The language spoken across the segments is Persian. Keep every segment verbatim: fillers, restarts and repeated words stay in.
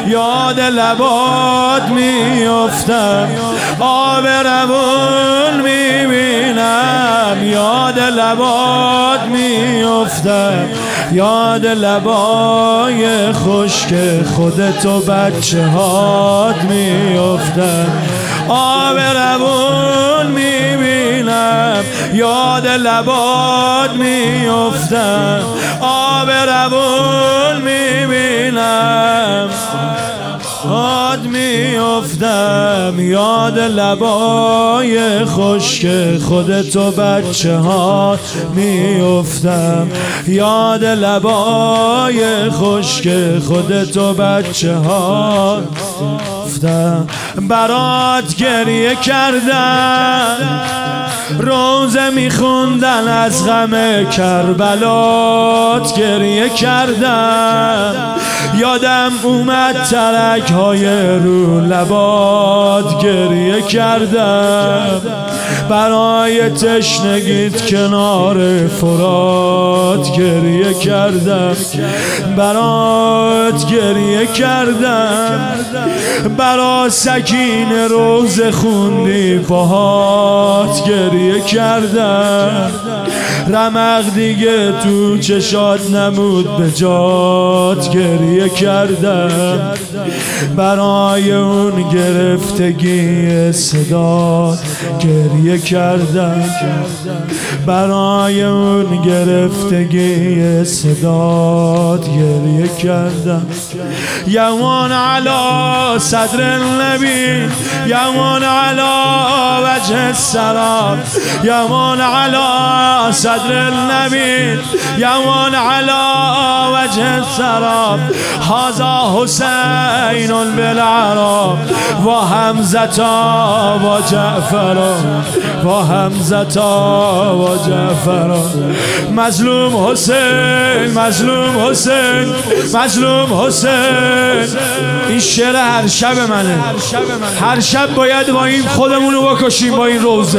یاد لبات میافتم، آب روون میبینم، یاد لبات میافتم، یاد لبای خشک خودت و بچه هات میافتم، آب روون میبینم، یاد لبات میافتم، آب روون میبینم، یاد میافتم، یاد لبای خشک خودت و بچه ها میافتم، یاد لبای خشک خودت و بچه ها میافتم. برات گریه کردم، روزه میخوندن از غم کربلات گریه کردم، یادم اومد ترک های رو لبات گریه کردم، برای تشنگیت کنار فرات گریه کردم، برات گریه کردم، برا سکین روزه خوندی باهات گریه کردم، رمق دیگه تو چشات نمود به جات گریه کردم، برای اون گرفتگی صدات گریه کردم، برای اون گرفتگی صدات گریه کردم. یوان علی صدر النبی، یوان علی وجه السلام، یوان علی صدر النبی، یوان علی وجه السلام، هذا حسین بالعرب و حمزتا و جعفرا، و حمزتا و جعفرا. مظلوم حسین، مظلوم حسین، مظلوم حسین. این شعر هر شب منه، هر شب باید با این خودمونو بکشیم با این روزه.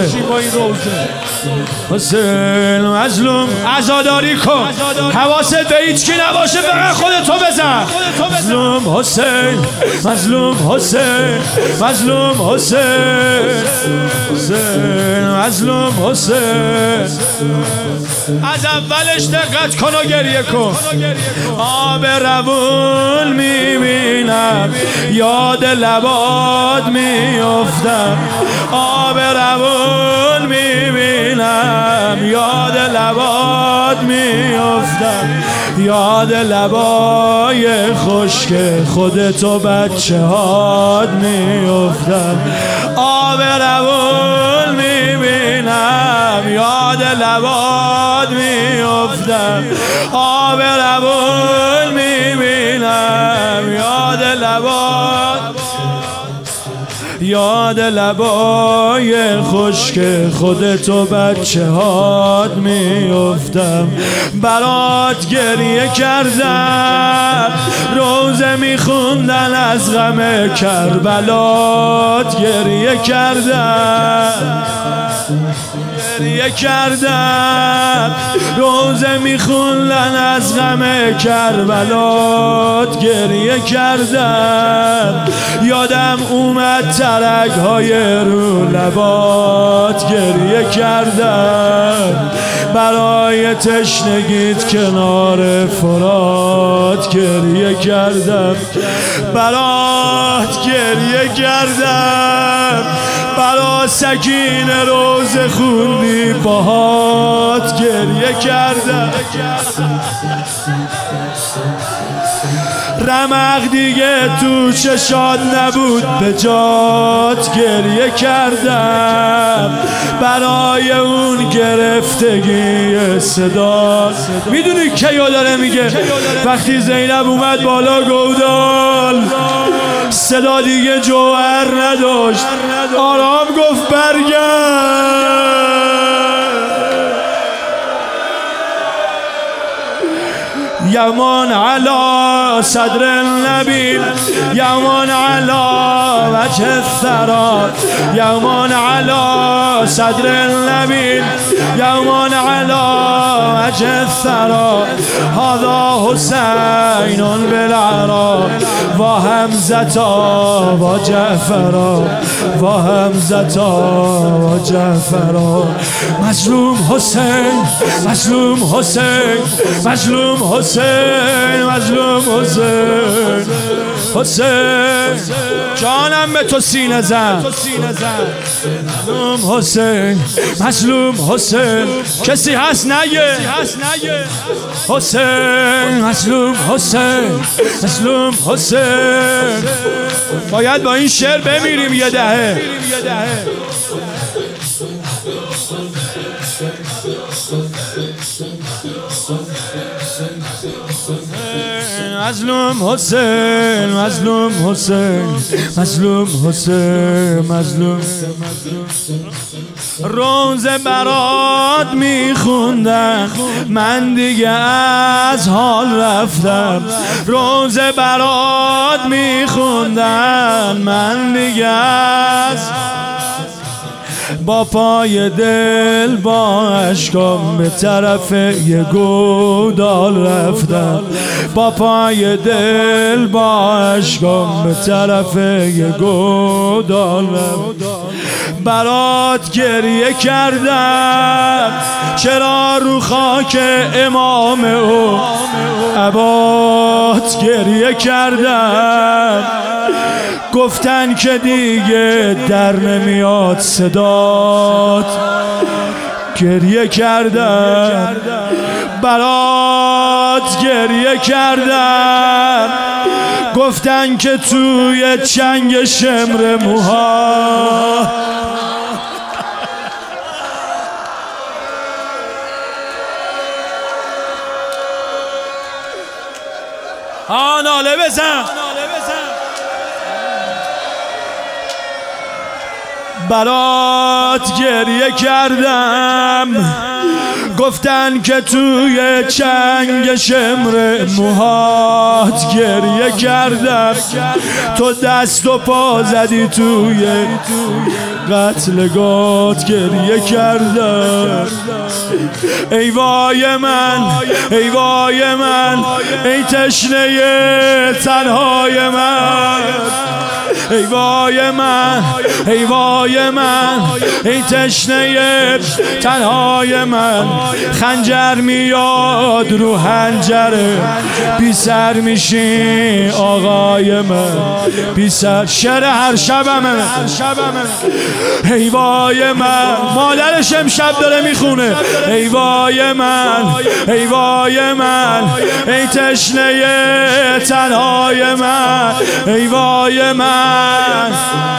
حسین مظلوم، عزاداری کن، حواست به هیچ کی نباشه، فقط خودتو بزن. مظلوم حسین، مظلوم حسین، مظلوم حسین، حسین مظلوم حسین. از اولش دقت کن و گریه کن. آب روون میبینم، یاد لبات میافتم، آب روون میبینم، یاد لبات میافتم، یاد لبای خشک خودت و بچه هات میافتم، آب روون میبینم، یاد لبات میافتم، آب روون میبینم، یاد لبات، یاد لبای خشک خودت و بچه هات میافتم. برات گریه کردم، روزه میخوندن از غم کربلات گریه کردم، گریه کردم، روزه میخوندن از غم کربلات گریه کردم، یادم اومد ترک های رو لبات گریه کردم، برای تشنگیت کنار فرات گریه کردم، برات گریه کردم، برا سکین روز خوندی باهات گریه کردم، رمق دیگه تو چشات نبود به جات گریه کردم، برای اون گرفتگی صدا. میدونی کیو داره میگه؟ وقتی زینب اومد بالا گودال، صدا دیگه جوهر نداشت، آرام گفت برگرد. یومان علا صدر النبی یومان علا وجه الثرا یومان علا صدر النبی یومان علا وجه الثرا هذا حسین بالعرا و حمزتا و جعفرا و حمزتا و جعفرا مظلوم حسین مظلوم حسین مظلوم حسین مظلوم حسین حسین جانم به تو سینه زن مظلوم حسین مظلوم حسین کسی هست نگه حسین مظلوم حسین مظلوم حسین باید با این شعر بمیریم یه دهه مظلوم حسین مظلوم حسین مظلوم حسین مظلوم روز برات میخوندم من دیگه از حال رفتم روز برات میخوندم من دیگه از با پای دل با اشکام به طرف یه گودال رفتم با پای دل با اشکام به طرف یه گودال رفتم برات گریه کردم چرا رو خاک امام او عبات گریه کردم گفتن که دیگه در نمیاد صدات گریه کردم برات گریه کردم گفتن که توی چنگ شمر موها ها ناله بزن برات گریه کردم گفتن که توی چنگ شمر موهات گریه کردم تو دست و پا زدی توی قتلگات گریه کردم ای وای من ای وای من ای تشنه تنهای من ای وای من ای وای من ای تشنه تنهای من خنجر میاد رو حنجره بی سر میشی آقای من بی سر شعر هر شبمه ای وای من مادرش امشب داره میخونه ای وای من ای وای من ای تشنه تنهای من ای وای من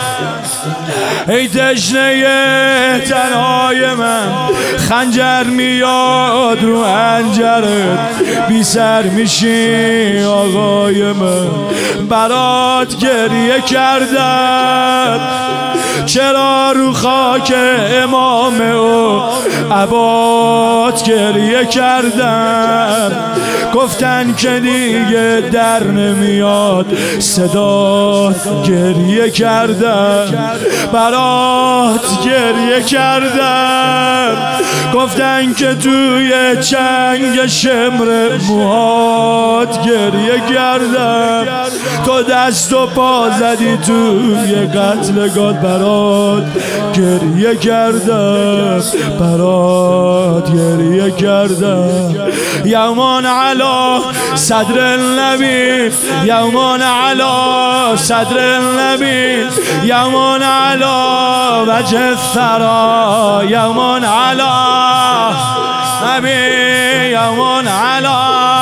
ای تشنه تنهای من خنجر میاد رو حنجرت بی سر میشی آقای من برات گریه کردم چرا رو خاک امام او عبات گریه کردم گفتن که دیگه در نمیاد صدات گریه کردم برات گریه کردم گفتن که توی چنگ شمر موهات گریه کردم تو دست و پا زدی توی قتلگاه برات گریه کردم برات گریه کردم یومان علا صدر النبی یومان علا صدر النبی یومان علا وجه الثرا یومان علا نبی یومان علا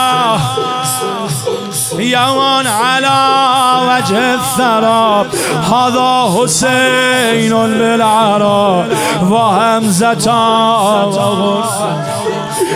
یومان علا وجه الثرا هذا حسین بالعرا و حمزتا